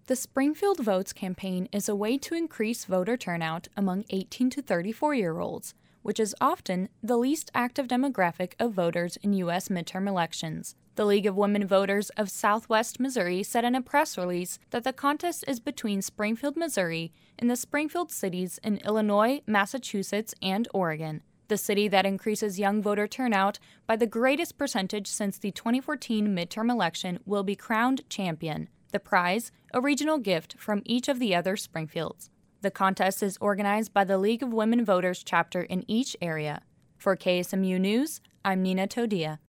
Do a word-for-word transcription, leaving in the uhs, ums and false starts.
The Springfield Votes campaign is a way to increase voter turnout among eighteen to thirty-four-year-olds, which is often the least active demographic of voters in U S midterm elections. The League of Women Voters of Southwest Missouri said in a press release that the contest is between Springfield, Missouri, and the Springfield cities in Illinois, Massachusetts, and Oregon. The city that increases young voter turnout by the greatest percentage since the twenty fourteen midterm election will be crowned champion. The prize, a regional gift from each of the other Springfields. The contest is organized by the League of Women Voters chapter in each area. For K S M U News, I'm Nina Todia.